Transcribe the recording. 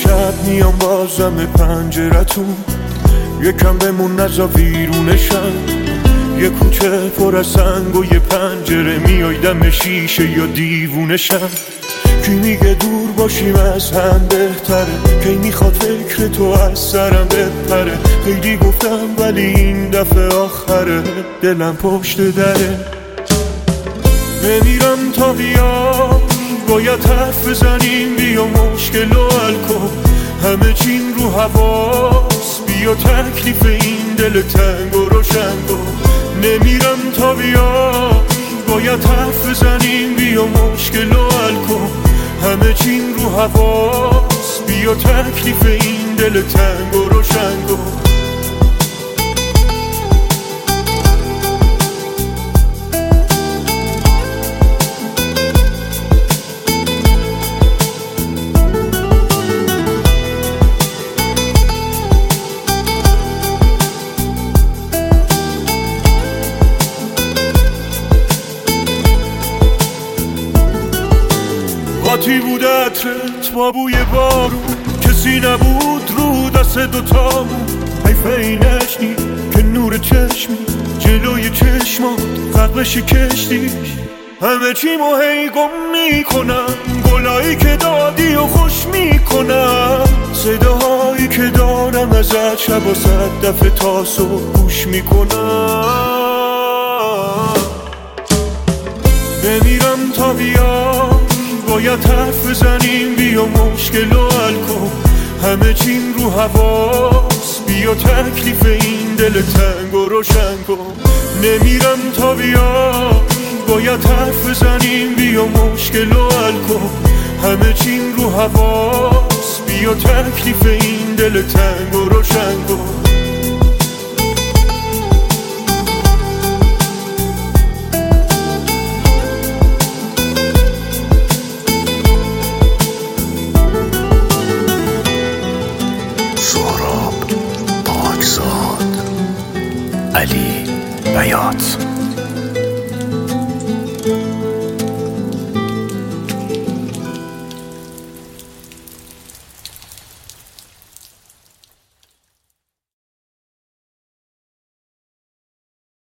شب میام بازم پنجرتون، یکم بمون نزا ویرونشم. یه کوچه پر از سنگ و یه پنجره، میای دم شیشه یا دیوونشم. کی میگه دور باشیم از هم بهتره، کی میخواد فکر تو از سرم بپره. خیلی گفتم ولی این دفعه آخره، دلم پشت دره. نمیرم تا بیام، باید حرف بزنیم، بیا مشکل و حل کن. همه چیم رو حواس، بیا تکلیف این دل تنگ و روشن کن. نمیرم تا بیام، باید حرف بزنیم، بیا مشکل و حل کن. همه چیم رو حواس، بیا تکلیف این دل تنگ و روشن کن. قاطی بود عطرت با بوی بارون، کسی نبود رو دست دوتامون. حیف اینش نی که نور چشمی جلوی چشمات غرق بشه کشتیش. همه چیمو هی گم میکنم، گلایی که دادی و خوش میکنم. صداهایی که دارم ازت شب و 100 دفعه تا صبح گوش میکنم. نمیرم تا بیام، باید حرف بزنیم، بیا مشکل و حل کن. همه چیم رو حواس، بیا تکلیف این دل تنگ و روشن کن. نمیرم تا بیام، باید حرف بزنیم، بیا مشکل و حل کن. همه چیم رو حواس، بیا تکلیف این دل تنگ و روشن کن.